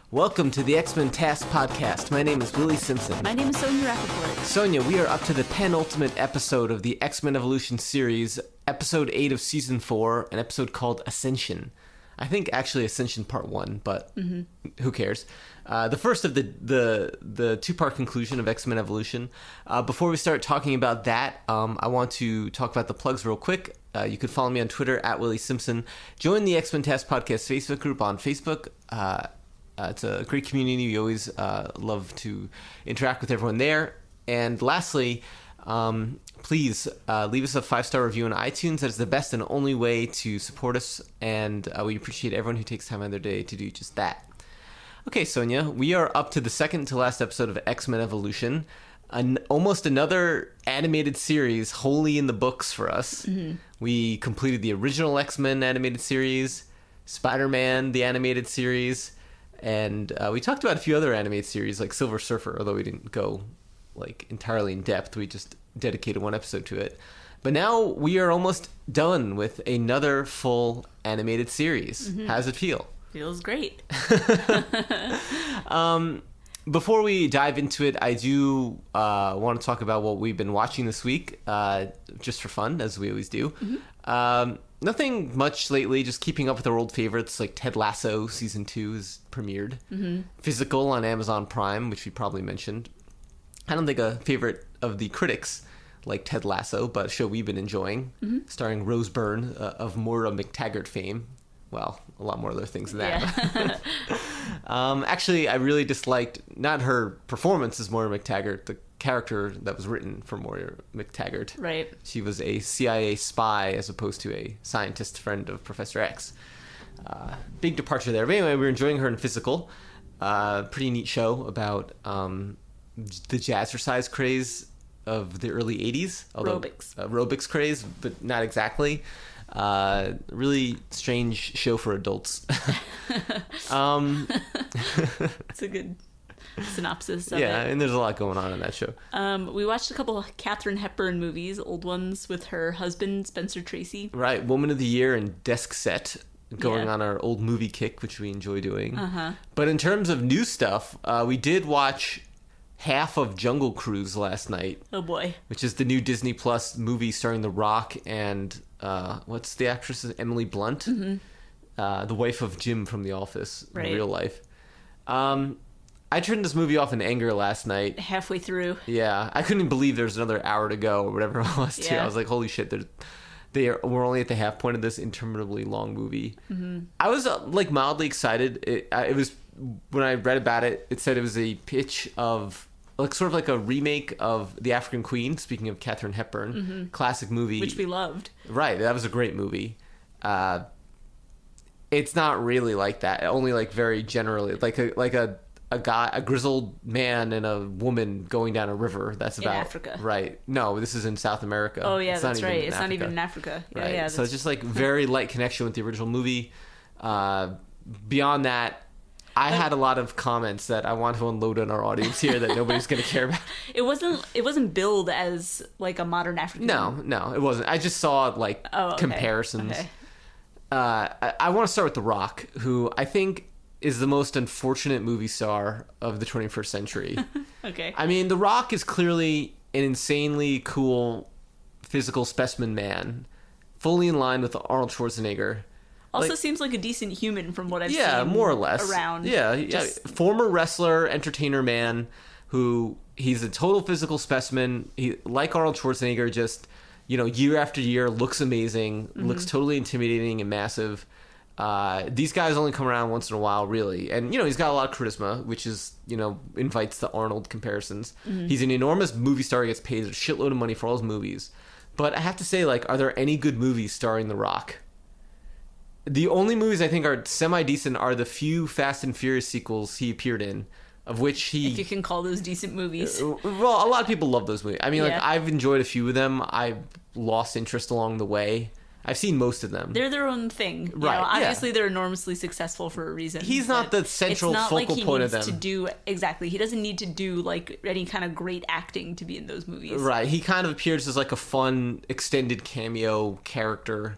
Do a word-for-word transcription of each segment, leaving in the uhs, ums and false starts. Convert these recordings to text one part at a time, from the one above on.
Welcome to the X-Men Task Podcast. My name is Willie Simpson. My name is Sonia Rappaport. Sonia, we are up to the penultimate episode of the X-Men Evolution series, episode eight of season four, an episode called Ascension. I think actually Ascension Part one, but mm-hmm. who cares? Uh, the first of the the, the two-part conclusion of X-Men Evolution. Uh, before we start talking about that, um, I want to talk about the plugs real quick. Uh, you can follow me on Twitter, at Willie Simpson. Join the X-Men Task Podcast Facebook group on Facebook. Uh, uh, it's a great community. We always uh, love to interact with everyone there. And lastly, um, please uh, leave us a five-star review on iTunes. That is the best and only way to support us. And uh, we appreciate everyone who takes time out of their day to do just that. Okay, Sonia, we are up to the second to last episode of X-Men Evolution. An, almost another animated series wholly in the books for us. Mm-hmm. We completed the original X-Men animated series, Spider-Man, the animated series, and uh, we talked about a few other animated series like Silver Surfer, although we didn't go like entirely in depth. We just dedicated one episode to it. But now we are almost done with another full animated series. Mm-hmm. How does it feel? Feels great. um, before we dive into it, I do uh, want to talk about what we've been watching this week, uh, just for fun, as we always do. Mm-hmm. Um, nothing much lately, just keeping up with our old favorites, like Ted Lasso Season two is premiered. Mm-hmm. Physical on Amazon Prime, which we probably mentioned. I don't think a favorite of the critics like Ted Lasso, but a show we've been enjoying, mm-hmm. starring Rose Byrne uh, of Moira McTaggart fame. Well, a lot more other things than that. Yeah. um, actually, I really disliked, not her performance as Moira McTaggart, the character that was written for Moira McTaggart. Right. She was a C I A spy as opposed to a scientist friend of Professor X. Uh, big departure there. But anyway, we were enjoying her in Physical. Uh, pretty neat show about um, the jazzercise craze of the early eighties. Although, aerobics. Uh, aerobics craze, but not exactly. Uh, really strange show for adults. um, it's a good synopsis of yeah, it. And there's a lot going on in that show. Um, we watched a couple of Katharine Hepburn movies, old ones, with her husband, Spencer Tracy. Right, Woman of the Year and Desk Set, going yeah. on our old movie kick, which we enjoy doing. Uh-huh. But in terms of new stuff, uh, we did watch half of Jungle Cruise last night. Oh boy. Which is the new Disney Plus movie starring The Rock and uh, what's the actress? Emily Blunt, mm-hmm. uh, the wife of Jim from The Office right. in real life. Um, I turned this movie off in anger last night. Halfway through. Yeah, I couldn't believe there was another hour to go or whatever it was. Too. Yeah. I was like, holy shit! They are, we're only at the half point of this interminably long movie. Mm-hmm. I was uh, like mildly excited. It, uh, it was when I read about it. It said it was a pitch of. Like sort of like a remake of The African Queen, speaking of Katharine Hepburn, mm-hmm. classic movie. Which we loved. Right, that was a great movie. Uh, it's not really like that, only like very generally. Like a like a, a guy, a grizzled man and a woman going down a river. That's about... In Africa. Right. No, this is in South America. Oh yeah, it's that's right. It's Africa. not even in Africa. Yeah, right. yeah, so it's just like very light connection with the original movie. Uh, beyond that, I had a lot of comments that I want to unload on our audience here that nobody's going to care about. It wasn't. It wasn't billed as like a modern African. No, no, it wasn't. I just saw like oh, okay. comparisons. Okay. Uh, I, I want to start with The Rock, who I think is the most unfortunate movie star of the twenty-first century. Okay. I mean, The Rock is clearly an insanely cool physical specimen man, fully in line with Arnold Schwarzenegger. Also like, seems like a decent human from what I've yeah, seen. Yeah, more or less. Around. Yeah, Just... yeah. Former wrestler, entertainer man who he's a total physical specimen. He, like Arnold Schwarzenegger, just, you know, year after year looks amazing, mm-hmm. looks totally intimidating and massive. Uh, these guys only come around once in a while, really. And, you know, he's got a lot of charisma, which is, you know, invites the Arnold comparisons. Mm-hmm. He's an enormous movie star. He gets paid a shitload of money for all his movies. But I have to say, like, are there any good movies starring The Rock? The only movies I think are semi-decent are the few Fast and Furious sequels he appeared in, of which he... If you can call those decent movies. Uh, well, a lot of people love those movies. I mean, yeah. like, I've enjoyed a few of them. I've lost interest along the way. I've seen most of them. They're their own thing. You right, know, obviously, yeah. they're enormously successful for a reason. He's not the central it's not focal like he point needs of them. To do, exactly. He doesn't need to do, like, any kind of great acting to be in those movies. Right. He kind of appears as, like, a fun, extended cameo character.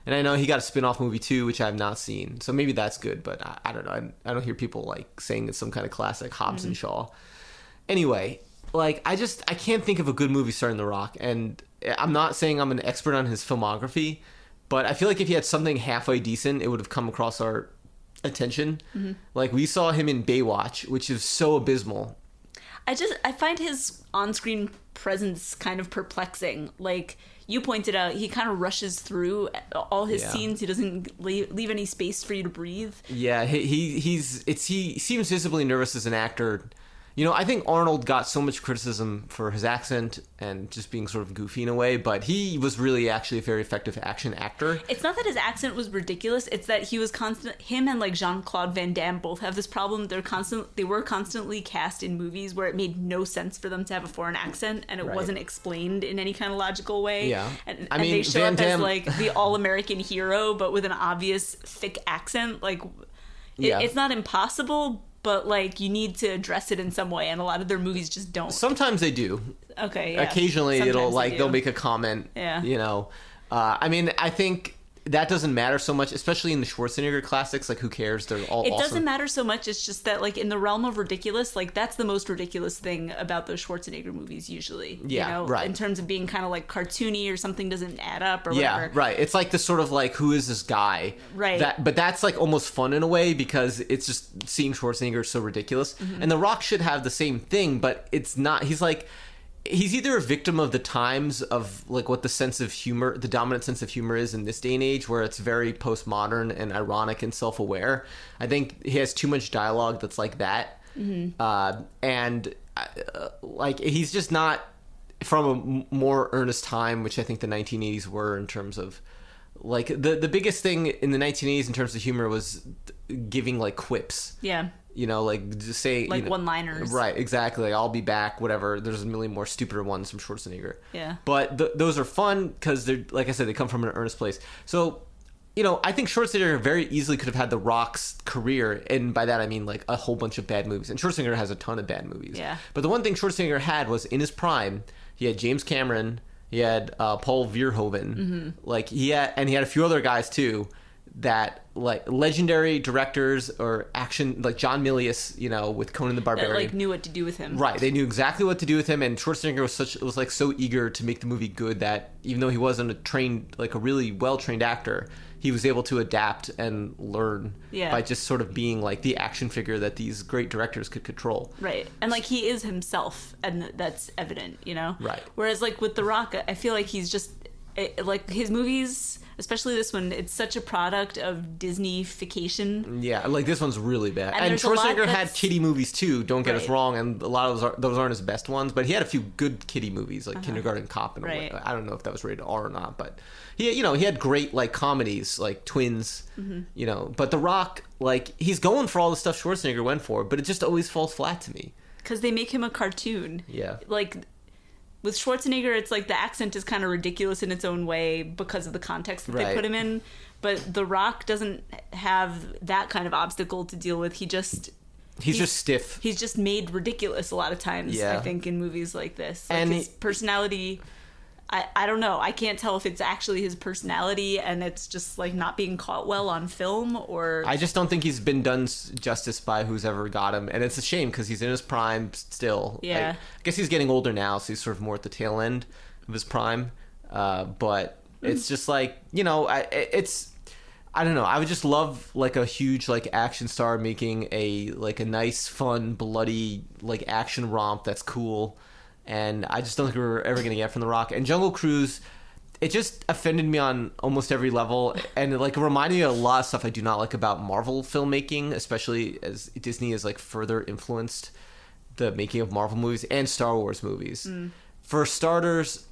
And I know he got a spin-off movie too, which I have not seen. So maybe that's good, but I, I don't know. I, I don't hear people like saying it's some kind of classic Hobbs mm-hmm. and Shaw. Anyway, like I just I can't think of a good movie starring The Rock, and I'm not saying I'm an expert on his filmography, but I feel like if he had something halfway decent, it would have come across our attention. Mm-hmm. Like we saw him in Baywatch, which is so abysmal. I just I find his on-screen presence kind of perplexing. Like you pointed out, he kind of rushes through all his yeah. scenes. He doesn't leave, leave any space for you to breathe. Yeah, he, he he's it's he seems visibly nervous as an actor. You know, I think Arnold got so much criticism for his accent and just being sort of goofy in a way, but he was really actually a very effective action actor. It's not that his accent was ridiculous, it's that he was constant, him and like Jean-Claude Van Damme both have this problem. They're constant, they were constantly cast in movies where it made no sense for them to have a foreign accent and it right. wasn't explained in any kind of logical way. Yeah. And, I and mean, they show Van up Damme... as like the all-American hero, but with an obvious thick accent. Like, it, yeah. it's not impossible, but like you need to address it in some way, and a lot of their movies just don't. Sometimes they do. Okay. Yeah. Occasionally, Sometimes it'll like they they'll make a comment. Yeah. You know, uh, I mean, I think that doesn't matter so much, especially in the Schwarzenegger classics. Like, who cares? They're all. It awesome. doesn't matter so much. It's just that, like, in the realm of ridiculous, like that's the most ridiculous thing about those Schwarzenegger movies. Usually, yeah, you know, right. In terms of being kind of like cartoony or something doesn't add up or yeah, whatever. right. It's like this sort of like, who is this guy? Right. That, but that's like almost fun in a way because it's just seeing Schwarzenegger so ridiculous. Mm-hmm. And The Rock should have the same thing, but it's not. He's like. He's either a victim of the times of like what the sense of humor, the dominant sense of humor is in this day and age, where it's very postmodern and ironic and self-aware. I think he has too much dialogue that's like that, mm-hmm. uh, and uh, like he's just not from a m- more earnest time, which I think the nineteen eighties were in terms of like the the biggest thing in the nineteen eighties in terms of humor was giving like quips. Yeah. You know, like just say like you know, one-liners, right? Exactly. Like, I'll be back. Whatever. There's a million more stupider ones from Schwarzenegger. Yeah. But th- those are fun because they're, like I said, they come from an earnest place. So, you know, I think Schwarzenegger very easily could have had The Rock's career, and by that I mean like a whole bunch of bad movies. And Schwarzenegger has a ton of bad movies. Yeah. But the one thing Schwarzenegger had was in his prime, he had James Cameron, he had uh, Paul Verhoeven, mm-hmm. like he had, and he had a few other guys too. That like legendary directors or action like John Milius, you know, with Conan the Barbarian, that, like knew what to do with him. Right, they knew exactly what to do with him, and Schwarzenegger was such was like so eager to make the movie good that even though he wasn't a trained like a really well trained actor, he was able to adapt and learn yeah. by just sort of being like the action figure that these great directors could control. Right, and like he is himself, and that's evident, you know. Right. Whereas like with The Rock, I feel like he's just it, like his movies. Especially this one, it's such a product of Disney-fication. Yeah, like this one's really bad. And, and Schwarzenegger had kiddie movies too, don't get right. us wrong, and a lot of those, are, those aren't his best ones, but he had a few good kiddie movies, like uh-huh. Kindergarten Cop and right. I don't know if that was rated R or not, but he, you know, he had great like comedies, like Twins, mm-hmm. you know, but The Rock, like, he's going for all the stuff Schwarzenegger went for, but it just always falls flat to me. Because they make him a cartoon. Yeah. Like... With Schwarzenegger, it's like the accent is kind of ridiculous in its own way because of the context that right. they put him in. But The Rock doesn't have that kind of obstacle to deal with. He just... He's, he's just stiff. He's just made ridiculous a lot of times, yeah. I think, in movies like this. Like and his he, personality... I, I don't know. I can't tell if it's actually his personality and it's just like not being caught well on film or... I just don't think he's been done justice by who's ever got him. And it's a shame because he's in his prime still. Yeah. I, I guess he's getting older now, so he's sort of more at the tail end of his prime. Uh, but it's just like, you know, I, it's... I don't know. I would just love like a huge like action star making a like a nice, fun, bloody like action romp that's cool. And I just don't think we we're ever going to get from The Rock. And Jungle Cruise, it just offended me on almost every level. And it, like, it reminded me of a lot of stuff I do not like about Marvel filmmaking, especially as Disney has, like, further influenced the making of Marvel movies and Star Wars movies. Mm. For starters,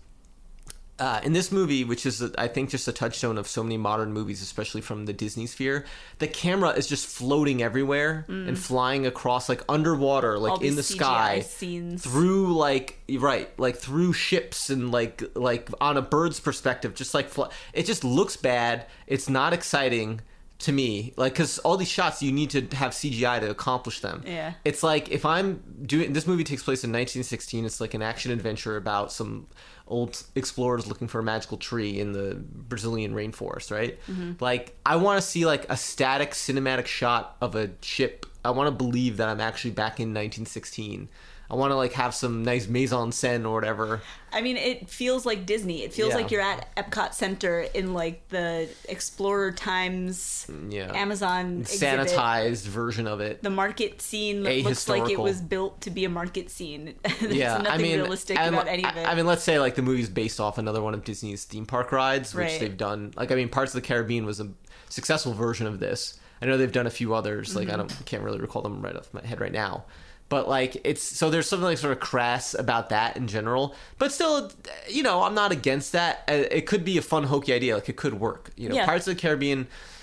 uh, in this movie, which is, I think, just a touchstone of so many modern movies, especially from the Disney sphere, the camera is just floating everywhere mm. and flying across, like, underwater, like, all in the C G sky. I scenes. Through, like, right, like, through ships and, like, like on a bird's perspective, just, like, fly- it just looks bad. It's not exciting. to me, like, because all these shots you need to have C G I to accomplish them. Yeah. It's like if I'm doing this movie takes place in nineteen sixteen. It's like an action adventure about some old explorers looking for a magical tree in the Brazilian rainforest, right? Mm-hmm. Like, I want to see like a static cinematic shot of a ship. I want to believe that I'm actually back in nineteen sixteen. I want to like have some nice mise en scène or whatever. I mean, it feels like Disney. It feels Yeah. like you're at Epcot Center in like the Explorer Times Yeah. Amazon exhibit. Sanitized version of it. The market scene looks like it Ahistorical. was built to be a market scene. There's Yeah, nothing I mean, realistic and, about any of it. I, I mean, let's say like the movie's based off another one of Disney's theme park rides, which Right. they've done. Like, I mean, Parts of the Caribbean was a successful version of this. I know they've done a few others. Like, Mm-hmm. I don't, can't really recall them right off my head right now. But like, it's so there's something like sort of crass about that in general. But still, you know, I'm not against that. Uh, It could be a fun, hokey idea. Like, it could work. You know, Yeah. Pirates of the Caribbean.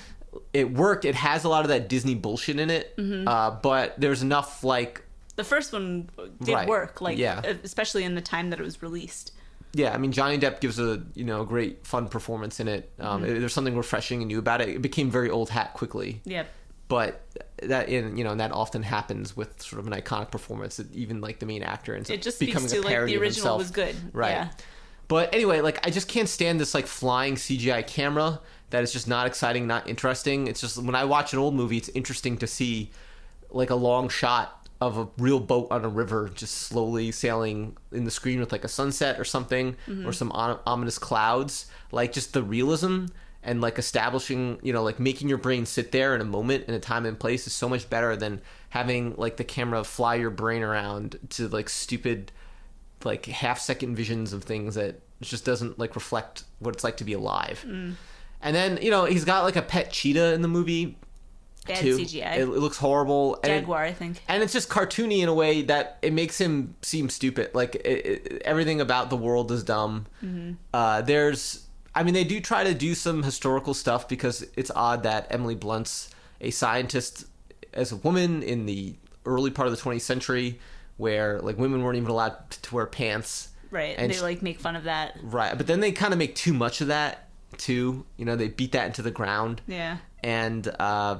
It worked. It has a lot of that Disney bullshit in it. Mm-hmm. Uh, but there's enough like. The first one did Right. work, like Yeah. especially in the time that it was released. Yeah, I mean, Johnny Depp gives a you know a great fun performance in it. Um, Mm-hmm. it- There's something refreshing and new about it. It became very old hat quickly, Yeah. but that in you know and that often happens with sort of an iconic performance. That even like the main actor ends It up just becoming speaks to a like parody the of original himself. was good. Right. Yeah. But anyway, like I just can't stand this like flying C G I camera. That is just not exciting, not interesting. It's just when I watch an old movie, it's interesting to see like a long shot of a real boat on a river just slowly sailing in the screen with like a sunset or something, or some om- ominous clouds. Like just the realism and like establishing, you know, like making your brain sit there in a moment in a time and place is so much better than having like the camera fly your brain around to like stupid like half second visions of things that just doesn't like reflect what it's like to be alive. And then, you know, he's got like a pet cheetah in the movie Bad too. C G I. It, it looks horrible. And it- Jaguar, I think. and it's just cartoony in a way that it makes him seem stupid. Like it, it, everything about the world is dumb. Mm-hmm. Uh, there's, I mean, they do try to do some historical stuff because it's odd that Emily Blunt's a scientist as a woman in the early part of the twentieth century, where like women weren't even allowed to wear pants. Right. And they sh- like make fun of that. Right, but then they kind of make too much of that too. You know, they beat that into the ground. Yeah. And uh,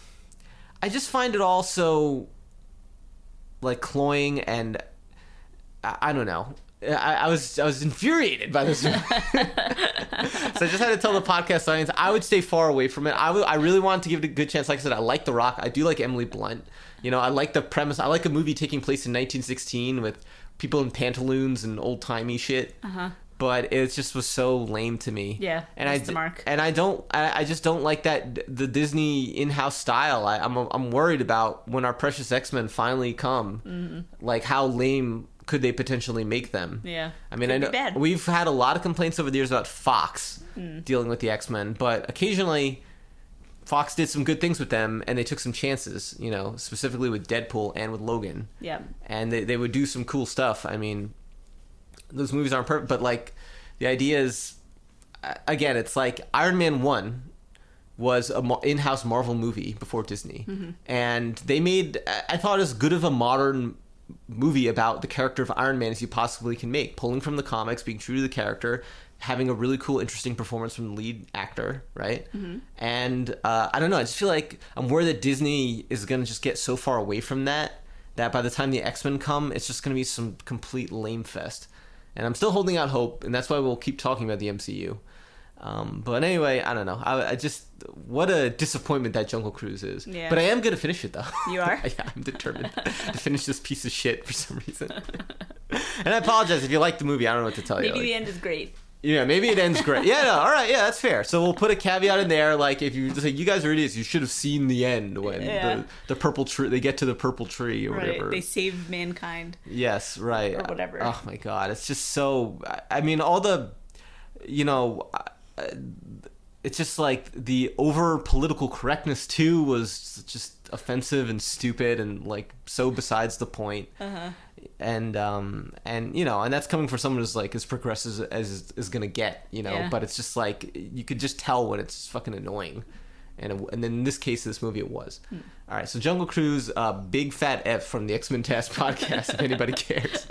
I just find it all so like cloying, and I, I don't know. I, I was I was infuriated by this. So I just had to tell the podcast audience I would stay far away from it. I would, I really wanted to give it a good chance. Like I said, I like The Rock. I do like Emily Blunt. You know, I like the premise. I like a movie taking place in nineteen sixteen with people in pantaloons and old timey shit. Uh-huh. But it just was so lame to me. Yeah, and I missed the mark. and I don't. I, I just don't like that the Disney in-house style. I, I'm I'm worried about when our precious X-Men finally come. Mm-hmm. Like how lame could they potentially make them? Yeah. I mean, Could I be know bad. we've had a lot of complaints over the years about Fox dealing with the X-Men, but occasionally Fox did some good things with them, and they took some chances. You know, specifically with Deadpool and with Logan. Yeah. And they they would do some cool stuff. I mean, those movies aren't perfect, but like the idea is, uh, again, it's like Iron Man one was a mo- in-house Marvel movie before Disney, and they made I I thought as good of a modern movie about the character of Iron Man as you possibly can make, pulling from the comics, being true to the character, having a really cool, interesting performance from the lead actor, right? And uh, I don't know, I just feel like I'm worried that Disney is going to just get so far away from that that by the time the X-Men come, it's just going to be some complete lame fest. And I'm still holding out hope, and that's why we'll keep talking about the M C U. Um, but anyway, I don't know. I, I just what a disappointment that Jungle Cruise is. Yeah. But I am gonna finish it though. You are? Yeah, I'm determined to finish this piece of shit for some reason. And I apologize if you like the movie. I don't know what to tell Maybe you. Like, the end is great. yeah, maybe it ends great. Yeah, no, all right, yeah, that's fair. So we'll put a caveat in there, like if you just like you guys are idiots, you should have seen the end when Yeah. the, the purple tree they get to the purple tree or Right. whatever. They saved mankind. Yes, right. Or whatever. Oh my god, it's just so. I- I mean, all the, you know, uh, it's just like the over political correctness too was just offensive and stupid and like so besides the point. Uh-huh. And um and you know and that's coming from someone who's like as progressive as is, is gonna get, you know. Yeah. But it's just like you could just tell when it's fucking annoying. And, it, and then in this case, this movie, it was. Hmm. All right, so Jungle Cruise, uh, big fat F from the X-Men Task podcast, if anybody cares.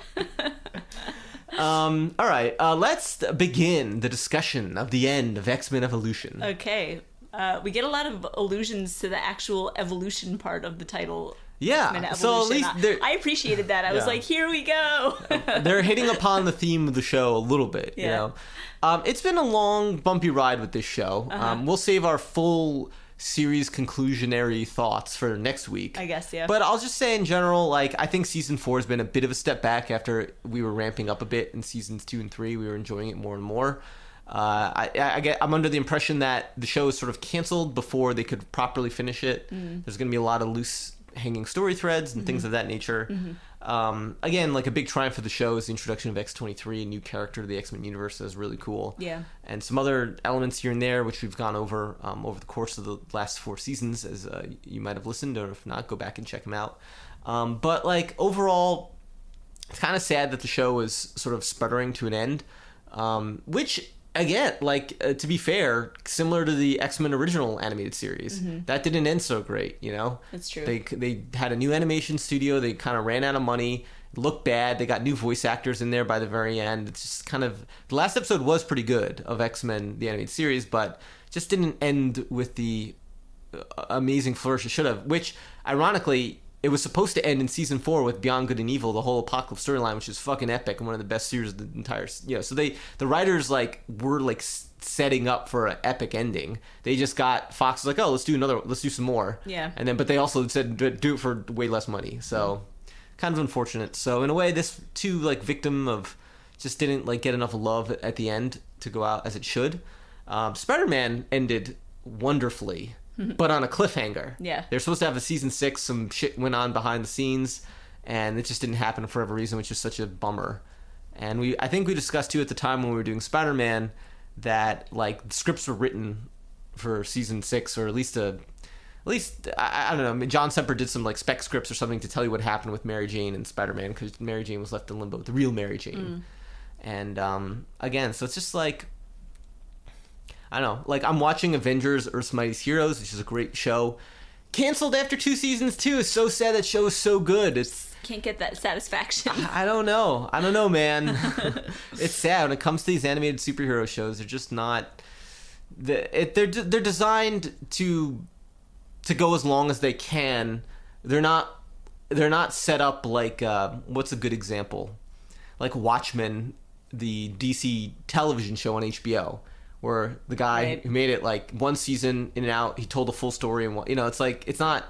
um, all right, uh, let's begin the discussion of the end of X-Men Evolution. Okay. Uh, we get a lot of allusions to the actual evolution part of the title. Yeah, so at least I, I appreciated that. I yeah. was like, here we go. They're hitting upon the theme of the show a little bit, yeah. you know. Um, it's been a long, bumpy ride with this show. Uh-huh. Um, we'll save our full series conclusionary thoughts for next week. I guess, yeah. But I'll just say in general, like, I think season four has been a bit of a step back after we were ramping up a bit in seasons two and three. We were enjoying it more and more. Uh, I, I get, I'm under the impression that the show is sort of canceled before they could properly finish it. Mm. There's going to be a lot of loose hanging story threads and mm-hmm. things of that nature. Mm-hmm. Um, again, like a big triumph for the show is the introduction of X twenty-three, a new character to the X-Men universe that is really cool. Yeah. And some other elements here and there, which we've gone over um, over the course of the last four seasons, as uh, you might have listened, or if not, go back and check them out. Um, but like overall, it's kind of sad that the show is sort of sputtering to an end, um, which... Again, like, uh, to be fair, similar to the X-Men original animated series, mm-hmm. that didn't end so great, you know? That's true. They they had a new animation studio, they kind of ran out of money, looked bad, they got new voice actors in there by the very end. It's just kind of... The last episode was pretty good of X-Men, the animated series, but just didn't end with the amazing flourish it should have, which, ironically... It was supposed to end in season four with Beyond Good and Evil, the whole Apocalypse storyline, which is fucking epic and one of the best series of the entire... You know, so they, the writers, like, were, like, setting up for an epic ending. They just got... Fox was like, oh, let's do another... Let's do some more. Yeah. And then, but they also said, do it for way less money. So, mm. kind of unfortunate. So, in a way, this, too, like, victim of... Just didn't, like, get enough love at the end to go out as it should. Um, Spider-Man ended wonderfully... but on a cliffhanger. Yeah. They're supposed to have a season six. Some shit went on behind the scenes, and it just didn't happen for whatever reason, which is such a bummer. And we, I think we discussed, too, at the time when we were doing Spider-Man, that, like, scripts were written for season six, or at least a... At least, I, I don't know, John Semper did some, like, spec scripts or something to tell you what happened with Mary Jane and Spider-Man, because Mary Jane was left in limbo, the real Mary Jane. Mm. And, um, again, so it's just, like... I don't know, like, I'm watching Avengers Earth's Mightiest Heroes, which is a great show. Canceled after two seasons, too. It's so sad that show is so good. It's Can't get that satisfaction. I don't know. I don't know, man. It's sad. When it comes to these animated superhero shows, they're just not... They're, they're, they're designed to to go as long as they can. They're not, they're not set up like... Uh, what's a good example? Like Watchmen, the D C television show on H B O. Where the guy right. who made it, like, one season in and out, he told the full story, and you know, it's like, it's not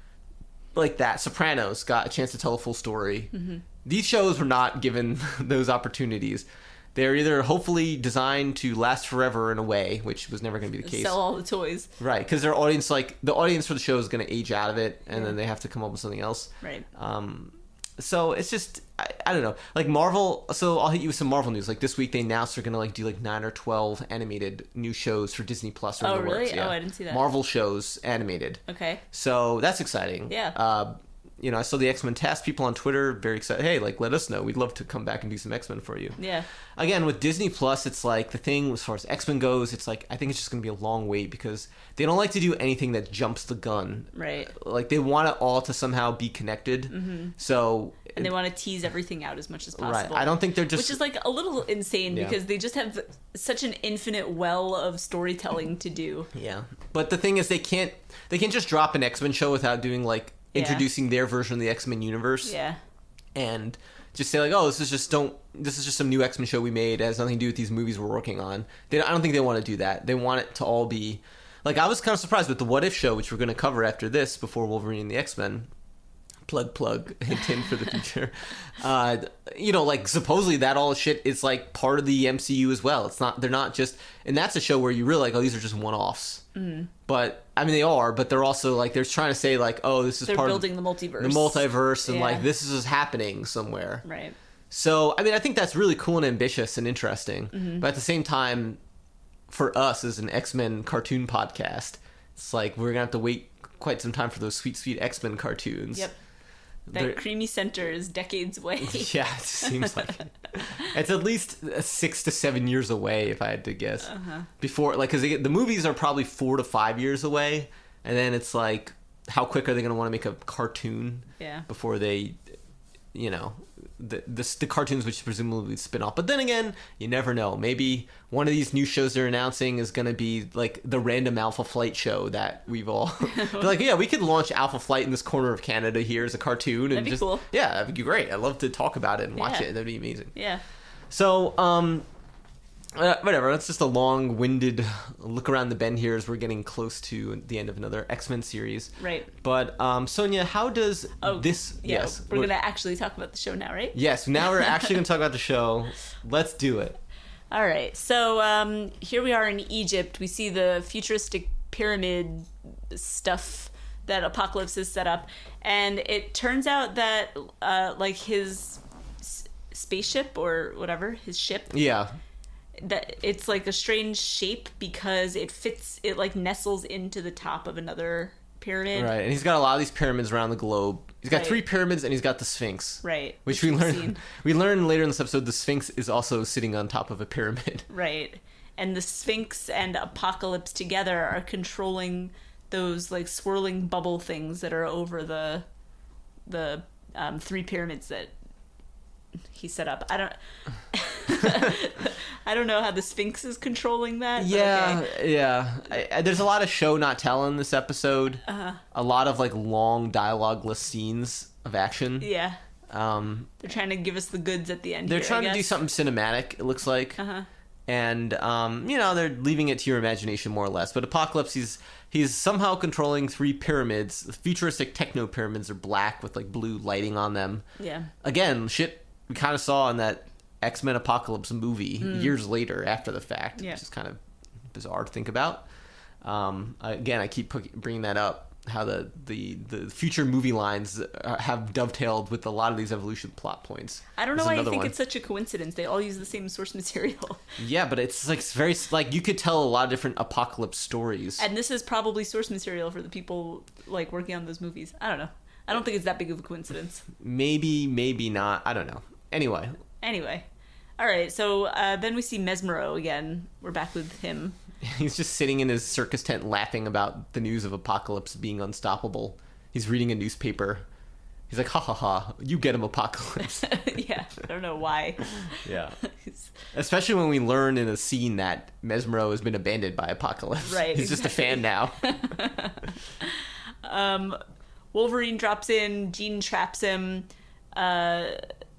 like that. Sopranos got a chance to tell a full story. Mm-hmm. These shows were not given those opportunities. They're either hopefully designed to last forever in a way, which was never going to be the case. Sell all the toys. Right, because their audience, like, the audience for the show is going to age out of it, and yeah. then they have to come up with something else. Right. Um, so it's just, I, I don't know. Like Marvel, so I'll hit you with some Marvel news. Like this week they announced they're going to like do like nine or twelve animated new shows for Disney Plus. Oh, really? Works. Yeah. Oh, I didn't see that. Marvel shows animated. Okay. So that's exciting. Yeah. Uh, you know, I saw the X-Men Task people on Twitter very excited. Hey, like, let us know. We'd love to come back and do some X-Men for you. Yeah. Again, with Disney Plus, it's like the thing as far as X-Men goes, it's like, I think it's just going to be a long wait because they don't like to do anything that jumps the gun. Right. Like, they want it all to somehow be connected. Mm-hmm. So... And they want to tease everything out as much as possible. Right. I don't think they're just... Which is, like, a little insane yeah. because they just have such an infinite well of storytelling to do. Yeah. But the thing is, they can't... They can't just drop an X-Men show without doing, like... introducing yeah. their version of the X-Men universe. Yeah. And just say like, oh, this is just don't this is just some new X-Men show we made. It has nothing to do with these movies we're working on. They I don't think they want to do that. They want it to all be like, I was kind of surprised with the What If show, which we're going to cover after this before Wolverine and the X-Men. Plug, plug, hint, hint for the future. Uh, you know, like, supposedly that all shit is, like, part of the M C U as well. It's not, they're not just, and that's a show where you really like, oh, these are just one-offs. Mm. But, I mean, they are, but they're also, like, they're trying to say, like, oh, this is they're part building of the multiverse. The multiverse, and, yeah. like, this is happening somewhere. Right. So, I mean, I think that's really cool and ambitious and interesting. Mm-hmm. But at the same time, for us as an X-Men cartoon podcast, it's like, we're going to have to wait quite some time for those sweet, sweet X-Men cartoons. Yep. That They're, creamy center is decades away. Yeah, it seems like it. It's at least six to seven years away, if I had to guess. Uh-huh. Before, like, because the movies are probably four to five years away, and then it's like, how quick are they going to want to make a cartoon? Yeah. Before they, you know, the, the the cartoons which presumably spin off. But then again, you never know. Maybe one of these new shows they're announcing is going to be like the random Alpha Flight show that we've all they're like, yeah, we could launch Alpha Flight in this corner of Canada here as a cartoon, and that'd be just cool. Yeah, that'd be great. I'd love to talk about it and watch Yeah. it. That'd be amazing. Yeah. So, um, uh, whatever. That's just a long-winded look around the bend here as we're getting close to the end of another X-Men series. Right. But, um, Sonia, how does Oh, this... Yeah, yes. we're, we're going to actually talk about the show now, right? Yes, now we're actually going to talk about the show. Let's do it. All right. So um, here we are in Egypt. We see the futuristic pyramid stuff that Apocalypse has set up. And it turns out that, uh, like, his s- spaceship or whatever, his ship... Yeah. that it's like a strange shape because it fits it like nestles into the top of another pyramid. Right, and he's got a lot of these pyramids around the globe. He's got Right. three pyramids, and he's got the Sphinx. Right. Which, which we we've learn. seen. We learn later in this episode the Sphinx is also sitting on top of a pyramid. Right. And the Sphinx and Apocalypse together are controlling those like swirling bubble things that are over the the um, three pyramids that he set up. I don't I don't know how the Sphinx is controlling that. but Yeah, okay. yeah. I, I, there's a lot of show not tell in this episode. Uh-huh. A lot of like long dialogue-less scenes of action. Yeah. Um, They're trying to give us the goods at the end. they're here, trying I to do guess. something cinematic. It looks like. Uh-huh. And um, you know, they're leaving it to your imagination more or less. But Apocalypse, he's he's somehow controlling three pyramids. The futuristic techno pyramids are black with like blue lighting on them. Yeah. Again, shit we kind of saw in that X-Men Apocalypse movie years later after the fact, Yeah. which is kind of bizarre to think about. Um, again, I keep pu- bringing that up, how the, the, the future movie lines uh, have dovetailed with a lot of these evolution plot points. I don't know There's why you another think one. it's such a coincidence. They all use the same source material. Yeah, but it's like it's very like you could tell a lot of different Apocalypse stories. And this is probably source material for the people like working on those movies. I don't know. I don't think it's that big of a coincidence. Maybe, maybe not. I don't know. Anyway, Anyway. All right, so uh, then we see Mesmero again. We're back with him. he's just sitting in his circus tent laughing about the news of Apocalypse being unstoppable. He's reading a newspaper. He's like, ha ha ha, you get him, Apocalypse. Yeah, I don't know why. Yeah. He's- Especially when we learn in a scene that Mesmero has been abandoned by Apocalypse. Right, He's just a fan now. um, Wolverine drops in, Jean traps him. Uh,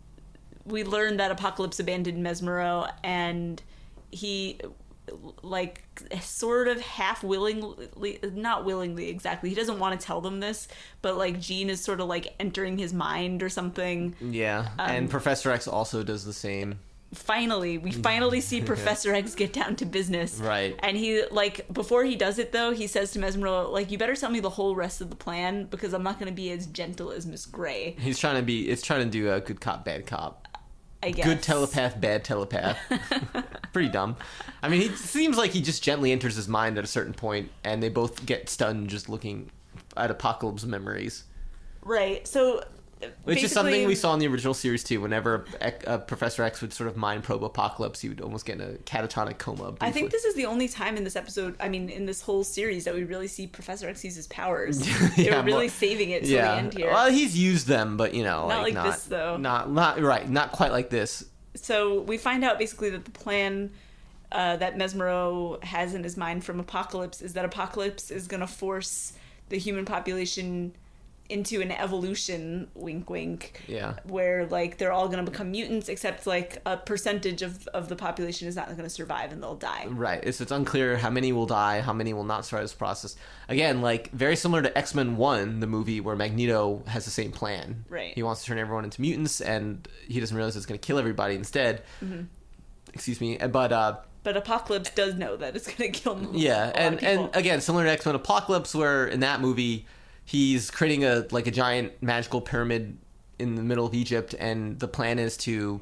we learn that Apocalypse abandoned Mesmero, and he, like, sort of half willingly, not willingly exactly, he doesn't want to tell them this, but, like, Jean is sort of, like, entering his mind or something. Yeah. Um, and Professor X also does the same. Finally, we finally see Professor X get down to business. Right. And he, like, before he does it, though, he says to Mesmero, like, you better tell me the whole rest of the plan, because I'm not going to be as gentle as Miss Gray, He's trying to be, it's trying to do a good cop, bad cop. I guess. Good telepath, bad telepath. Pretty dumb. I mean, he seems like he just gently enters his mind at a certain point, and they both get stunned just looking at Apocalypse memories. Right, so... Which is something basically- we saw in the original series too. Whenever uh, Professor X would sort of mind probe Apocalypse, he would almost get in a catatonic coma. I think briefly. this is the only time in this episode, I mean, in this whole series, that we really see Professor X use his powers. They Yeah, were really more- saving it till yeah. the end here. Well, he's used them, but you know, Not like, like not this, though. Not not right. Not quite like this. So we find out basically that the plan uh, that Mesmero has in his mind from Apocalypse is that Apocalypse is going to force the human population into an evolution, wink wink, Yeah. where like they're all going to become mutants, except like a percentage of, of the population is not going to survive and they'll die. Right. It's, it's unclear how many will die, how many will not survive this process. Again, like very similar to X-Men one, the movie where Magneto has the same plan. Right. He wants to turn everyone into mutants, and he doesn't realize it's going to kill everybody instead. Mm-hmm. Excuse me. But uh, But Apocalypse does know that it's going to kill them. yeah, and and again, similar to X-Men Apocalypse, where in that movie he's creating a like a giant magical pyramid in the middle of Egypt, and the plan is to.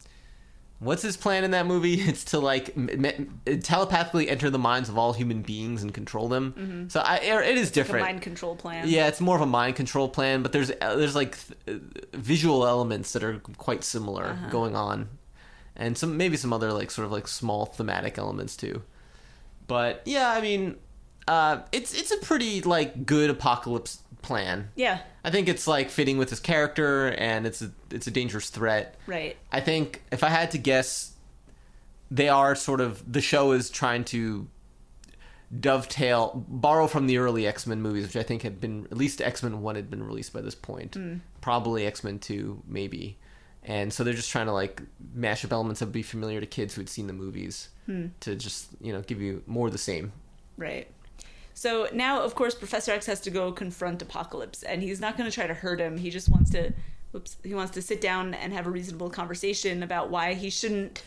What's his plan in that movie? It's to like m- m- telepathically enter the minds of all human beings and control them. Mm-hmm. So I, it is a different. mind control plan. Yeah, it's more of a mind control plan, but there's uh, there's like th- visual elements that are quite similar Uh-huh. going on, and some maybe some other like sort of like small thematic elements too. But yeah, I mean, uh, it's it's a pretty like good apocalypse plan. Yeah. I think it's like fitting with his character, and it's a it's a dangerous threat. Right. I think if I had to guess, they are sort of the show is trying to dovetail, borrow from the early X-Men movies, which I think had been, at least X-Men one had been released by this point. Mm. Probably X-Men two, maybe. And so they're just trying to like mash up elements that would be familiar to kids who had seen the movies hmm. to just, you know, give you more of the same. Right. So now, of course, Professor X has to go confront Apocalypse, and he's not going to try to hurt him. He just wants to, whoops, he wants to sit down and have a reasonable conversation about why he shouldn't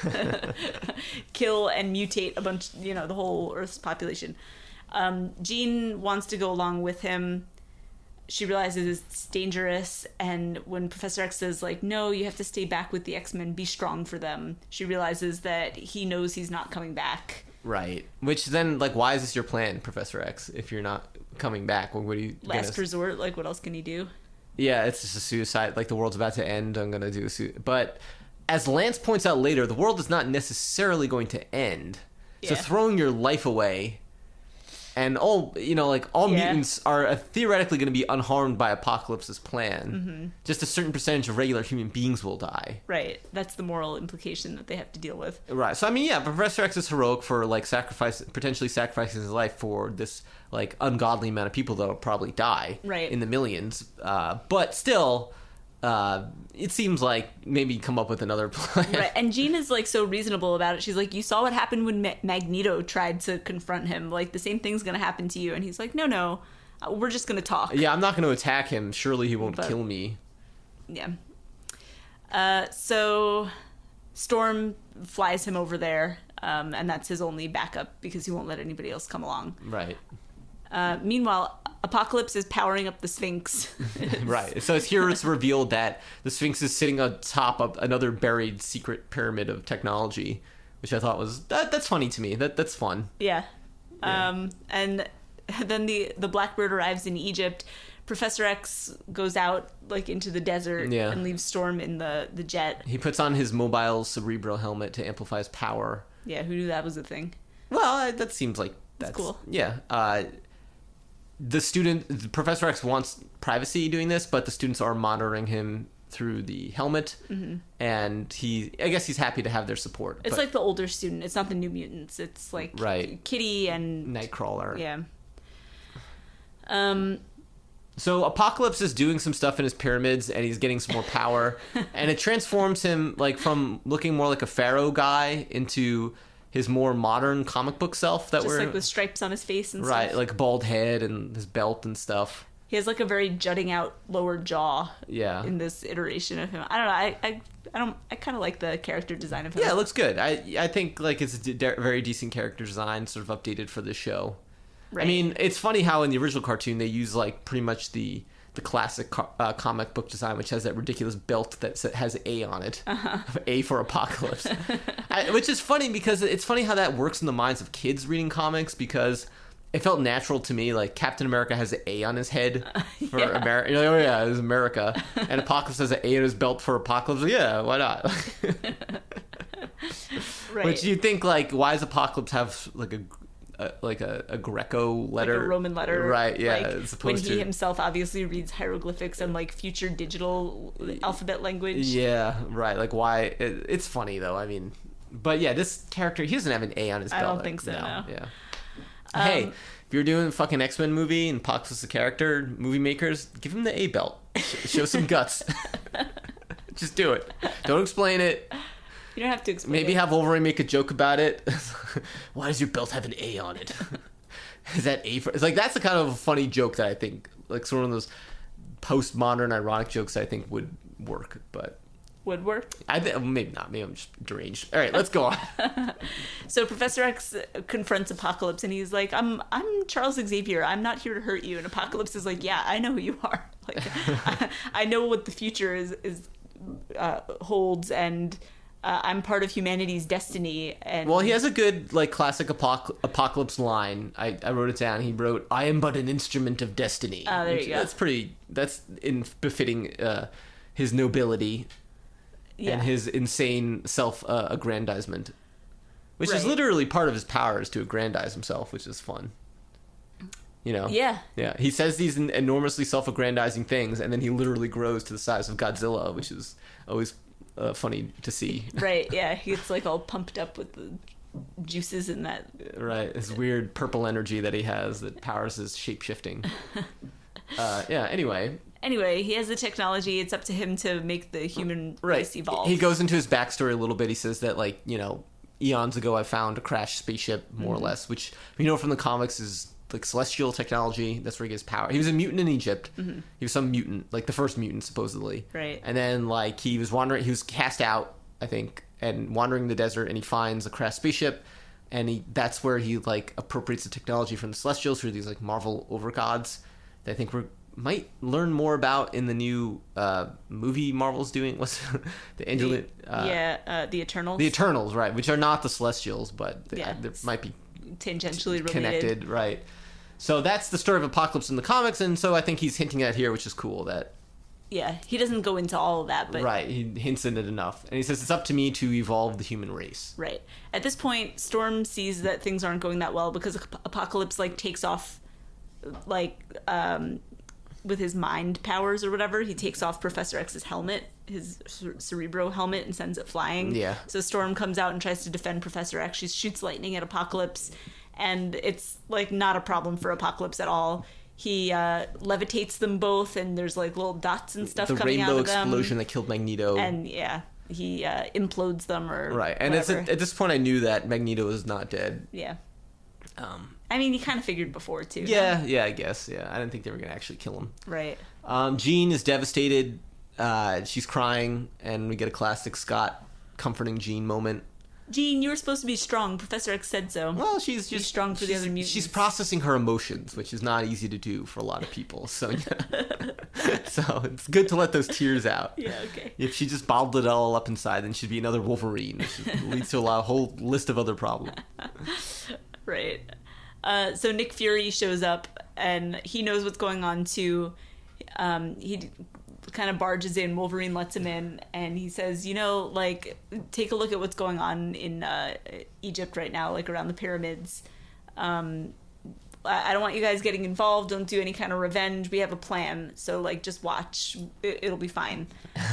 kill and mutate a bunch, you know, the whole Earth's population. Um, Jean wants to go along with him. She realizes it's dangerous, and when Professor X says, like, no, you have to stay back with the X-Men, be strong for them, she realizes that he knows he's not coming back. Right. Which then, like, why is this your plan, Professor X, if you're not coming back? What are you Last gonna... resort, like, what else can he do? Yeah, it's just a suicide. Like, the world's about to end, I'm gonna do a suicide. But as Lance points out later, the world is not necessarily going to end. Yeah. So throwing your life away... And all, you know, like, all yeah. mutants are uh, theoretically going to be unharmed by Apocalypse's plan. Mm-hmm. Just a certain percentage of regular human beings will die. Right. That's the moral implication that they have to deal with. Right. So, I mean, yeah, Professor X is heroic for, like, sacrifice, potentially sacrificing his life for this, like, ungodly amount of people that will probably die. Right. In the millions. Uh, but still... Uh, it seems like maybe come up with another plan. Right, and Jean is like so reasonable about it. She's like, you saw what happened when Ma- Magneto tried to confront him. Like, the same thing's going to happen to you. And he's like, no, no, uh, we're just going to talk. Yeah, I'm not going to attack him. Surely he won't but, kill me. Yeah. Uh, so Storm flies him over there, um, and that's his only backup because he won't let anybody else come along. Right. Uh, meanwhile, Apocalypse is powering up the Sphinx. Right. So it's here it's revealed that the Sphinx is sitting on top of another buried secret pyramid of technology, which I thought was that that's funny to me. That that's fun. Yeah. yeah. Um, and then the the Blackbird arrives in Egypt. Professor X goes out like into the desert yeah. and leaves Storm in the, the jet. He puts on his mobile Cerebro helmet to amplify his power. Yeah, who knew that was a thing? Well, that seems like that's, that's cool. Yeah. Uh, The student, Professor X wants privacy doing this, but the students are monitoring him through the helmet, mm-hmm. and he, I guess he's happy to have their support. It's but, like the older student. It's not the New Mutants. It's like right. Kitty and Nightcrawler. Yeah. Um. So Apocalypse is doing some stuff in his pyramids, and he's getting some more power, and it transforms him like from looking more like a pharaoh guy into his more modern comic book self that Just we're like with stripes on his face and right, stuff. like bald head and his belt and stuff. He has like a very jutting out lower jaw. Yeah. In this iteration of him, I don't know. I I, I don't. I kind of like the character design of him. Yeah, it looks good. I I think like it's a de- very decent character design, sort of updated for this show. Right. I mean, it's funny how in the original cartoon they use like pretty much the. the classic uh, comic book design, which has that ridiculous belt that has A on it. Uh-huh. A for Apocalypse. I, which is funny because it's funny how that works in the minds of kids reading comics, because it felt natural to me. Like, Captain America has an A on his head for yeah. America. You're like, oh yeah, it's America. And Apocalypse has an A on his belt for Apocalypse. Yeah, why not? Right. Which you think, like, why does Apocalypse have like a Uh, like a, a Greco letter, like a Roman letter, right? Yeah, like as when he to... himself obviously reads hieroglyphics and like future digital alphabet language. Yeah, right. Like, why? It, it's funny though. I mean, but yeah, this character, he doesn't have an A on his belt. I don't think so. No. no. Yeah. Um, hey, if you're doing a fucking X-Men movie and Apocalypse is a character, movie makers, give him the A belt. Show some guts. Just do it. Don't explain it. You don't have to explain Maybe it. have Wolverine make a joke about it. Why does your belt have an A on it? Is that A for... It's like, that's the kind of funny joke that I think, like, sort of those postmodern ironic jokes I think would work, but... Would work? I th- maybe not. Maybe I'm just deranged. All right, let's go on. So Professor X confronts Apocalypse, and he's like, I'm I'm Charles Xavier. I'm not here to hurt you. And Apocalypse is like, yeah, I know who you are. Like, I, I know what the future is, is uh, holds, and... Uh, I'm part of humanity's destiny. And well, he has a good, like, classic apoc- Apocalypse line. I, I wrote it down. He wrote, "I am but an instrument of destiny." Oh, there you go. That's pretty, that's in befitting uh, his nobility yeah. and his insane self-aggrandizement. Uh, which right. is literally part of his power, is to aggrandize himself, which is fun. You know? Yeah. Yeah. He says these enormously self-aggrandizing things, and then he literally grows to the size of Godzilla, which is always uh, funny to see. Right, yeah. He gets like all pumped up with the juices in that. Right. This weird purple energy that he has that powers his shape-shifting. uh, yeah, anyway. Anyway, he has the technology. It's up to him to make the human Right. race evolve. He goes into his backstory a little bit. He says that, like, you know, eons ago I found a crashed spaceship, more mm-hmm. or less, which, you know, from the comics is like celestial technology. That's where he gets power. He was a mutant in Egypt. Mm-hmm. He was some mutant, like the first mutant, supposedly. Right. And then, like, he was wandering, he was cast out, I think, and wandering the desert, and he finds a crashed spaceship, and he that's where he, like, appropriates the technology from the Celestials through these, like, Marvel overgods that I think we might learn more about in the new uh, movie Marvel's doing. What's the Angela? Uh, yeah, uh, the Eternals. The Eternals, right? Which are not the Celestials, but they, yeah, uh, there might be tangentially related. Connected, right? So that's the story of Apocalypse in the comics, and so I think he's hinting at here, which is cool. That yeah, he doesn't go into all of that, but right, he hints at it enough, and he says it's up to me to evolve the human race. Right. At this point, Storm sees that things aren't going that well because Apocalypse like takes off, like um, with his mind powers or whatever. He takes off Professor X's helmet, his Cerebro helmet, and sends it flying. Yeah. So Storm comes out and tries to defend Professor X. She shoots lightning at Apocalypse, and it's like not a problem for Apocalypse at all. He uh, levitates them both, and there's like little dots and stuff the coming out of them. The rainbow explosion that killed Magneto. And yeah, he uh, implodes them or right. And it's at, at this point I knew that Magneto is not dead. Yeah. Um, I mean, you kind of figured before too. Yeah, huh? yeah, I guess. Yeah, I didn't think they were gonna actually kill him. Right. Um, Jean is devastated. Uh, she's crying, and we get a classic Scott comforting Jean moment. Jean, you were supposed to be strong. Professor X said so. Well, she's just be strong for the other mutants. She's processing her emotions, which is not easy to do for a lot of people. So, yeah. So it's good to let those tears out. Yeah, okay. If she just bottled it all up inside, then she'd be another Wolverine, which leads to a whole list of other problems. Right. Uh, so Nick Fury shows up, and he knows what's going on too. Um, he kind of barges in. Wolverine lets him in, and he says, you know, like, take a look at what's going on in uh, Egypt right now, like around the pyramids. Um, I don't want you guys getting involved. Don't do any kind of revenge. We have a plan. So, like, just watch. It, it'll be fine.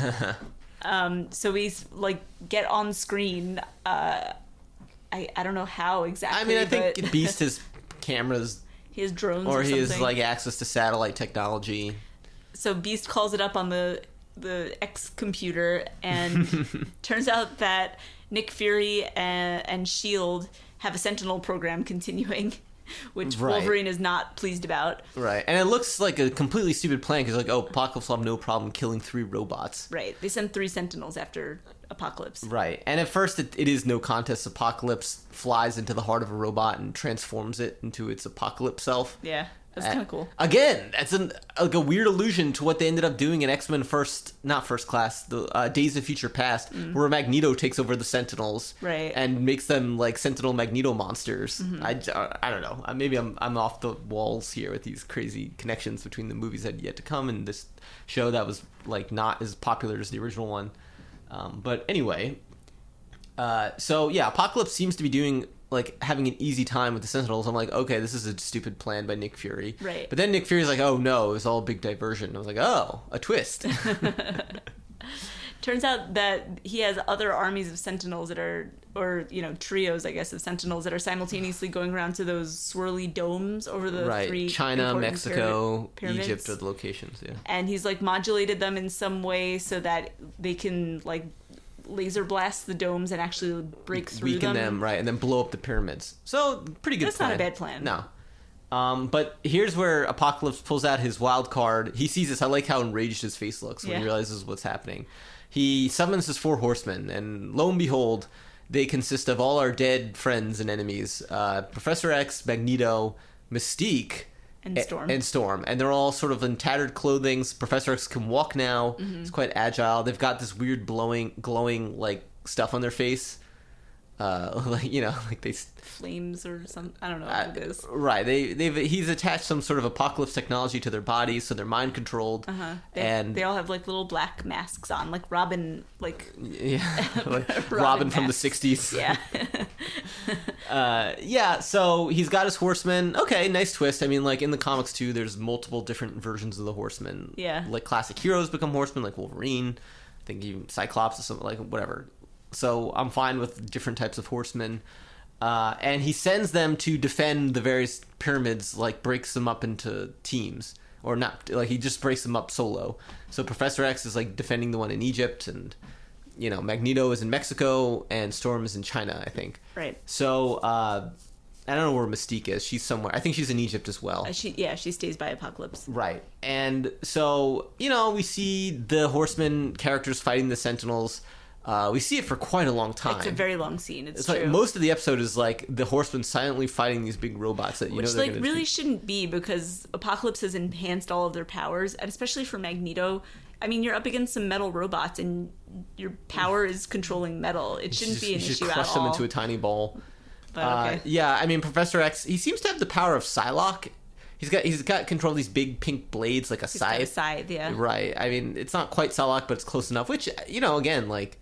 um, so he's, like, get on screen. Uh, I, I don't know how exactly. I mean, I think but Beast has cameras. He has drones or, or he something. has, like, access to satellite technology. So Beast calls it up on the the X computer, and turns out that Nick Fury and, and S H I E L D have a Sentinel program continuing, which right. Wolverine is not pleased about. Right, and it looks like a completely stupid plan, because like, oh, Apocalypse will have no problem killing three robots. Right, they send three Sentinels after Apocalypse. Right, and at first it, it is no contest. Apocalypse flies into the heart of a robot and transforms it into its Apocalypse self. Yeah. That's kind of cool. Again, that's an, like a weird allusion to what they ended up doing in X-Men First, not First Class, the uh, Days of Future Past, mm. where Magneto takes over the Sentinels, right, and makes them like Sentinel Magneto monsters. Mm-hmm. I, I don't know. Maybe I'm I'm off the walls here with these crazy connections between the movies that had yet to come and this show that was like not as popular as the original one. Um, but anyway, uh, so yeah, Apocalypse seems to be doing. Like having an easy time with the Sentinels. I'm like, okay, this is a stupid plan by Nick Fury. Right. But then Nick Fury's like, oh no, it was all a big diversion. I was like, oh, a twist. Turns out that he has other armies of Sentinels that are, or, you know, trios, I guess, of Sentinels that are simultaneously going around to those swirly domes over the right. three China, Mexico, pyramids. Egypt are the locations, yeah. And he's, like, modulated them in some way so that they can, like, laser blast the domes and actually break through Weaken them. them, right, and then blow up the pyramids. So, pretty good That's plan. not a bad plan. No. Um, but here's where Apocalypse pulls out his wild card. He sees this. I like how enraged his face looks when yeah. he realizes what's happening. He summons his four horsemen, and lo and behold, they consist of all our dead friends and enemies. Uh, Professor X, Magneto, Mystique, and Storm. And Storm. And they're all sort of in tattered clothing. Professor X can walk now. Mm-hmm. He's quite agile. They've got this weird blowing, glowing, like, stuff on their face. Uh, like, you know, like they... Flames or something. I don't know what uh, it is. Right. They, they've, he's attached some sort of Apocalypse technology to their bodies, so they're mind-controlled. Uh-huh. They, and they all have, like, little black masks on, like Robin, like... Yeah. Like Robin, Robin from the sixties. Yeah. uh, yeah, so he's got his horsemen. Okay, nice twist. I mean, like, in the comics, too, there's multiple different versions of the horsemen. Yeah. Like, classic heroes become horsemen, like Wolverine. I think even Cyclops or something, like, whatever. So I'm fine with different types of horsemen. Uh, and he sends them to defend the various pyramids, like, breaks them up into teams. Or not, like, he just breaks them up solo. So Professor X is, like, defending the one in Egypt, and, you know, Magneto is in Mexico, and Storm is in China, I think. Right. So, uh, I don't know where Mystique is. She's somewhere. I think she's in Egypt as well. Uh, she, yeah, she stays by Apocalypse. Right. And so, you know, we see the Horsemen characters fighting the Sentinels. Uh, we see it for quite a long time. It's a very long scene. It's, It's true. like most of the episode is like the Horsemen silently fighting these big robots that you Which know they're like gonna really defeat. shouldn't be, because Apocalypse has enhanced all of their powers, and especially for Magneto. I mean, you're up against some metal robots, and your power is controlling metal. It shouldn't just, be an you should issue crush at them all. into a tiny ball. But Uh, okay. yeah, I mean, Professor X, he seems to have the power of Psylocke. He's got he's got control of these big pink blades like a He's got a scythe. scythe, yeah. Right. I mean, it's not quite Psylocke, but it's close enough. Which, you know, again, like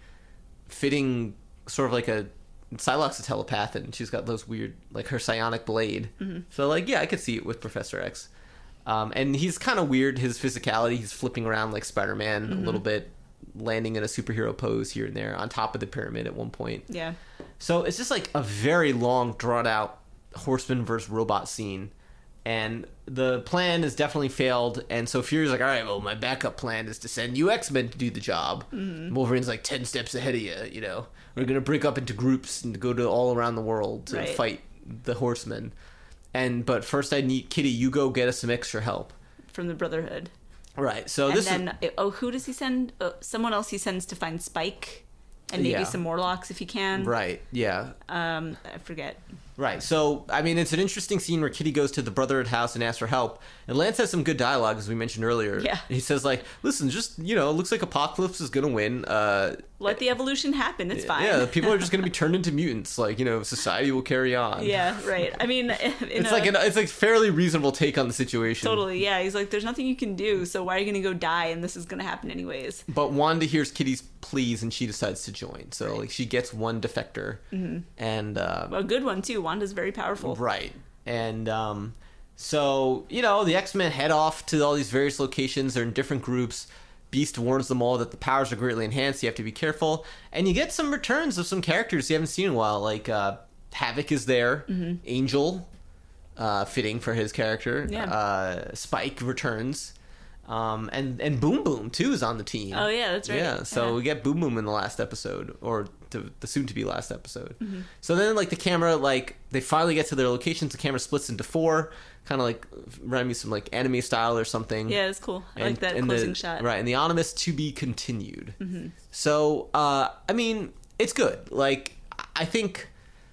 fitting sort of like a Psylocke's a telepath, and she's got those weird, like her psionic blade. Mm-hmm. So, like, yeah, I could see it with Professor X. Um, and he's kind of weird. His physicality, he's flipping around like Spider-Man mm-hmm. a little bit, landing in a superhero pose here and there on top of the pyramid at one point. Yeah. So it's just like a very long, drawn out Horseman versus robot scene. And the plan has definitely failed. And so Fury's like, all right, well, my backup plan is to send you X-Men to do the job. Mm-hmm. Wolverine's like ten steps ahead of you, you know. We're going to break up into groups and go to all around the world to right. fight the Horsemen. And but first I need, Kitty, you go get us some extra help. From the Brotherhood. Right. So and this then, is... oh, who does he send? Oh, someone else he sends to find Spike. And maybe Yeah. some Morlocks if he can. Right, yeah. Um, I forget. Right, so, I mean, it's an interesting scene where Kitty goes to the Brotherhood house and asks for help. And Lance has some good dialogue, as we mentioned earlier. Yeah. He says, like, listen, just, you know, it looks like Apocalypse is going to win. Uh, Let the evolution happen. It's fine. Yeah, people are just going to be turned into mutants. Like, you know, society will carry on. Yeah, right. I mean, in It's a, like an, it's like fairly reasonable take on the situation. Totally, yeah. He's like, there's nothing you can do, so why are you going to go die? And this is going to happen anyways. But Wanda hears Kitty's pleas and she decides to join. So, Right. like, she gets one defector. Mm-hmm. And, uh, A good one, too. Wanda's very powerful. Right. And um, so, you know, the X-Men head off to all these various locations. They're in different groups. Beast warns them all that the powers are greatly enhanced. You have to be careful. And you get some returns of some characters you haven't seen in a while. Like uh, Havoc is there. Mm-hmm. Angel, uh, fitting for his character. Yeah. Uh, Spike returns. Um, and, and Boom Boom, too, is on the team. Oh, yeah, that's right. Yeah, so Yeah. we get Boom Boom in the last episode, or the, the soon-to-be last episode. Mm-hmm. So then, like, the camera, like, they finally get to their locations, the camera splits into four, kind of like, remind me some, like, anime style or something. Yeah, it's cool. I And- like that and closing the, shot. Right, and the Animus to be continued. Mm-hmm. So, uh, I mean, it's good. Like, I think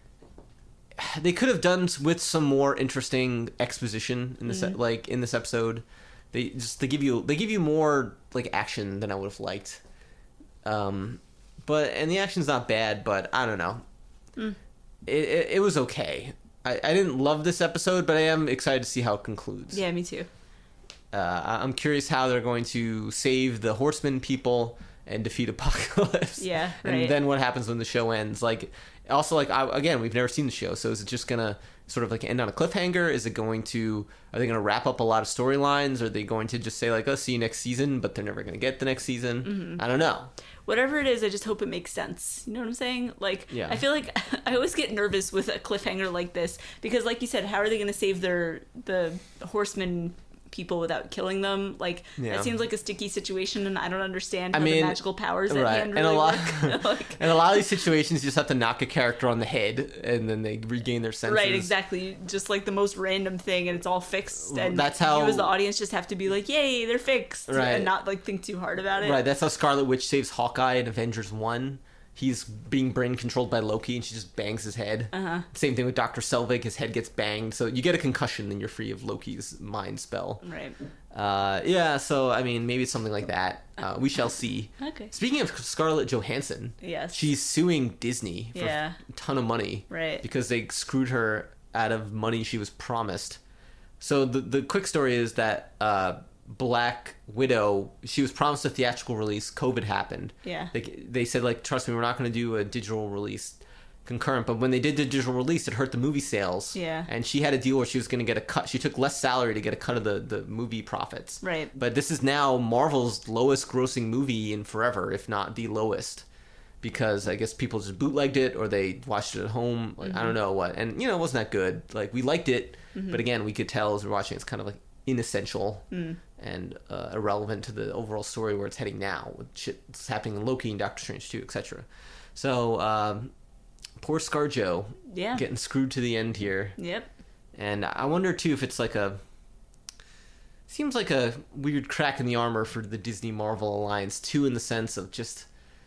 they could have done with some more interesting exposition in this, Mm-hmm. like, in this episode. They just they give you they give you more like action than I would have liked, um, but and the action's not bad, but I don't know. Mm. It, it it was okay. I, I didn't love this episode, but I am excited to see how it concludes. Yeah, me too. Uh, I- I'm curious how they're going to save the Horsemen people and defeat Apocalypse. Yeah, right. And then what happens when the show ends? Like, also, like, I, again, we've never seen the show, so is it just gonna sort of like end on a cliffhanger? Is it going to, are they gonna wrap up a lot of storylines? Are they going to just say like, oh, see you next season, but they're never gonna get the next season? Mm-hmm. I don't know. Whatever it is, I just hope it makes sense. You know what I'm saying? Like, Yeah. I feel like I always get nervous with a cliffhanger like this because, like you said, how are they going to save their the horsemen people without killing them? Like, Yeah. that seems like a sticky situation, and I don't understand how I mean, the magical powers at right. hand And really a lot, work. Like, and a lot of these situations, you just have to knock a character on the head, and then they regain their senses. right, exactly. Just like the most random thing, and it's all fixed. And That's how- you as the audience just have to be like, "Yay, they're fixed," Right. and not like think too hard about it. Right, that's how Scarlet Witch saves Hawkeye in Avengers one. He's being brain controlled by Loki, and she just bangs his head. Uh-huh. Same thing with Doctor Selvig. His head gets banged, so you get a concussion, and you're free of Loki's mind spell. Right. Uh, yeah, so, I mean, maybe it's something like that. Uh, we shall see. Okay. Speaking of Scarlett Johansson, Yes. she's suing Disney for Yeah. a ton of money. Right. Because they screwed her out of money she was promised. So the the quick story is that uh, Black Widow, she was promised a theatrical release. COVID happened. Yeah. They, they said, like, trust me, we're not going to do a digital release. concurrent. But when they did the digital release, it hurt the movie sales. Yeah. And she had a deal where she was going to get a cut. She took less salary to get a cut of the, the movie profits. Right. But this is now Marvel's lowest grossing movie in forever, if not the lowest. Because I guess people just bootlegged it or they watched it at home. Like, mm-hmm. I don't know what. And, you know, it wasn't that good. Like, we liked it. Mm-hmm. But again, we could tell as we're watching, it's kind of like inessential mm. and uh, irrelevant to the overall story where it's heading now. With shit that's happening in Loki and Doctor Strange too, et cetera. So, um, poor ScarJo. Yeah. Getting screwed to the end here. Yep. And I wonder, too, if it's like a... Seems like a weird crack in the armor for the Disney-Marvel alliance, too, in the sense of just...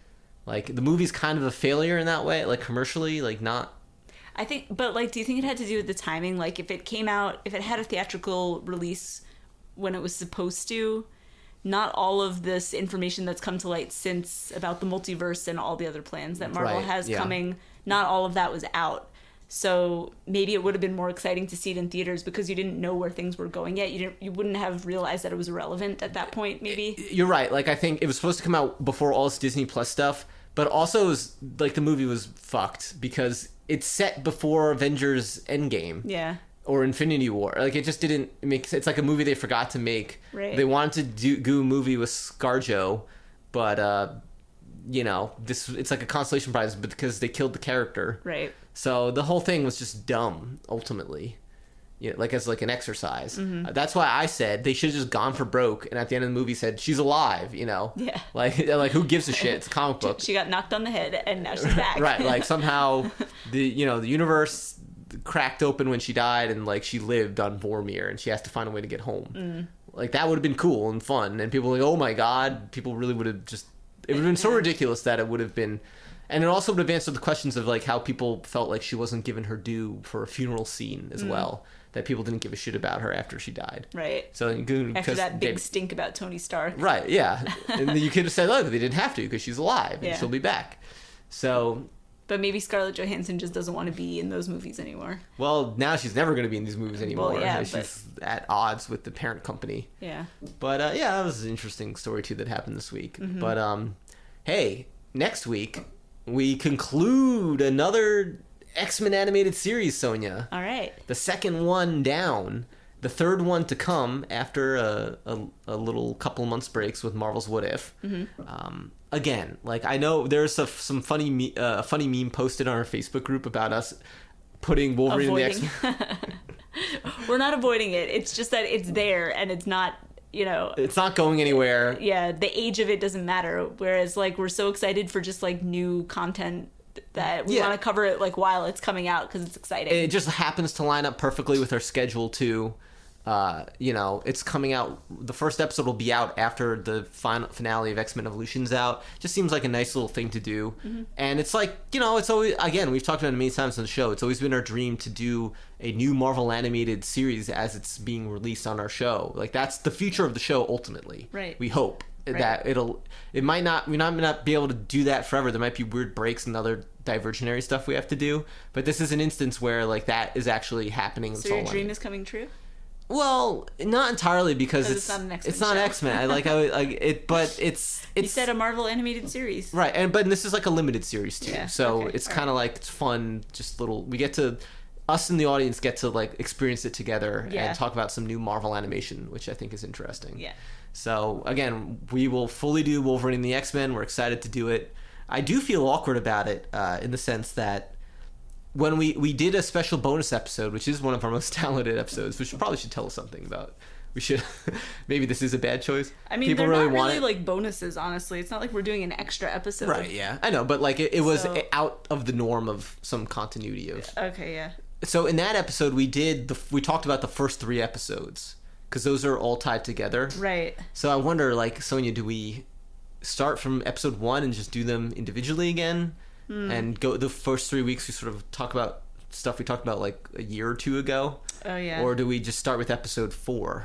Like, the movie's kind of a failure in that way, like, commercially, like, not... I think, but, like, do you think it had to do with the timing? Like, if it came out, if it had a theatrical release when it was supposed to, not all of this information that's come to light since about the multiverse and all the other plans that Marvel right, has yeah. coming, not all of that was out. So maybe it would have been more exciting to see it in theaters because you didn't know where things were going yet. You didn't, you wouldn't have realized that it was irrelevant at that point, maybe. You're right. Like, I think it was supposed to come out before all this Disney Plus stuff, but also, it was, like, the movie was fucked because it's set before Avengers Endgame. Yeah. Or Infinity War. Like, it just didn't make sense. It's like a movie they forgot to make. Right. They wanted to do, do a movie with ScarJo, but, uh, you know, this it's like a consolation prize because they killed the character. Right. So the whole thing was just dumb, ultimately. You know, like, as like an exercise. Mm-hmm. Uh, that's why I said they should have just gone for broke, and at the end of the movie said, she's alive, you know? Yeah. Like, like who gives a shit? It's a comic book. She got knocked on the head, and now she's back. Right, like, somehow, the you know, the universe cracked open when she died, and, like, she lived on Vormir, and she has to find a way to get home. Mm. Like, that would have been cool and fun, and people were like, oh my god, people really would have just... It would have been so ridiculous that it would have been... And it also would have answered the questions of, like, how people felt like she wasn't given her due for a funeral scene as mm. well. That people didn't give a shit about her after she died. Right. So after that big they, stink about Tony Stark. Right, yeah. And you could have said, look, they didn't have to because she's alive and yeah. she'll be back. So... But maybe Scarlett Johansson just doesn't want to be in those movies anymore. Well, now she's never going to be in these movies anymore. Well, yeah, she's but... at odds with the parent company. Yeah. But, uh, yeah, that was an interesting story, too, that happened this week. Mm-hmm. But, um, hey, next week, we conclude another X-Men animated series, Sonia. All right. The second one down. The third one to come after a, a, a little couple months breaks with Marvel's What If. Mm-hmm. Um, again, like, I know there's a, some funny me- uh, a funny meme posted on our Facebook group about us putting Wolverine avoiding. in the X-Men. We're not avoiding it. It's just that it's there and it's not, you know... It's not going anywhere. Yeah, the age of it doesn't matter. Whereas, like, we're so excited for just, like, new content that we yeah. want to cover it, like, while it's coming out because it's exciting. It just happens to line up perfectly with our schedule, too. Uh, you know, it's coming out, the first episode will be out after the final finale of X-Men Evolution's out. Just seems like a nice little thing to do. Mm-hmm. And it's like, you know, it's always, again, we've talked about it many times on the show, it's always been our dream to do a new Marvel animated series as it's being released on our show. Like, that's the future of the show, ultimately. Right. We hope right. that it'll, it might not, we might not be able to do that forever. There might be weird breaks and other diversionary stuff we have to do. But this is an instance where, like, that is actually happening. So your dream is coming true? Well, not entirely because it's, it's not an X-Men. It's not show. X-Men. I like I like it, but it's it's. You said a Marvel animated series, right? And but this is like a limited series too, yeah, so okay. it's kind of like it's fun. Just little. We get to us and the audience get to like experience it together yeah. and talk about some new Marvel animation, which I think is interesting. Yeah. So again, we will fully do Wolverine and the X-Men. We're excited to do it. I do feel awkward about it uh, in the sense that. When we, we did a special bonus episode, which is one of our most talented episodes, which probably should tell us something about. We should maybe this is a bad choice. I mean, people they're really not want really it. like bonuses. Honestly, it's not like we're doing an extra episode. Right? Yeah, I know, but like it, it was so... out of the norm of some continuity of. Okay, yeah. So in that episode, we did the we talked about the first three episodes because those are all tied together. Right. So I wonder, like, Sonia, do we start from episode one and just do them individually again? Mm. And go the first three weeks we sort of talk about stuff we talked about like a year or two ago. Oh yeah. Or do we just start with episode four?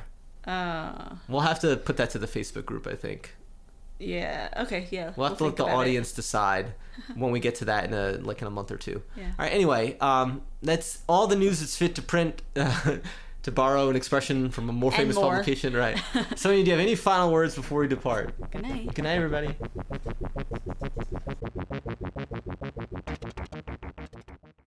Uh We'll have to put that to the Facebook group, I think. Yeah. Okay. Yeah. We'll have we'll to let the audience it. decide when we get to that in a like in a month or two. Yeah. All right. Anyway, um, that's all the news that's fit to print. Uh, to borrow an expression from a more and famous more. publication, right? Sonia, do you have any final words before we depart? Good night. Good night, everybody.